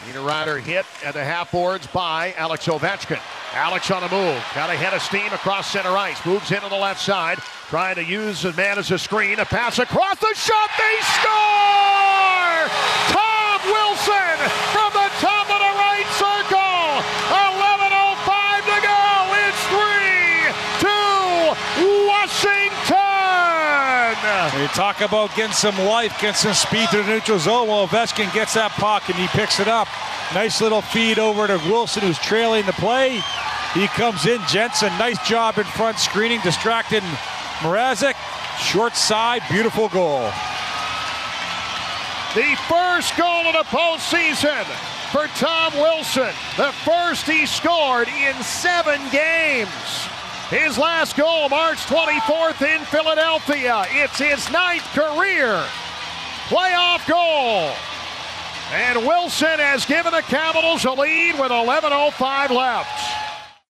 Niederreiter hit at the half boards by Alex Ovechkin. Alex on the move. Got a head of steam across center ice. Moves into the left side. Trying to use the man as a screen. A pass across the shot. They score! Tom Wilson from the top of the right circle. 11:05 to go. It's 3-2 Washington. You talk about getting some life, getting some speed to the neutral zone. Well, Ovechkin gets that puck and he picks it up. Nice little feed over to Wilson, who's trailing the play. He comes in. Jensen, nice job in front, screening, distracting Mrazek. Short side, beautiful goal. The first goal of the postseason for Tom Wilson. The first he scored in 7 games. His last goal, March 24th in Philadelphia. It's his 9th career playoff goal. And Wilson has given the Capitals a lead with 11:05 left.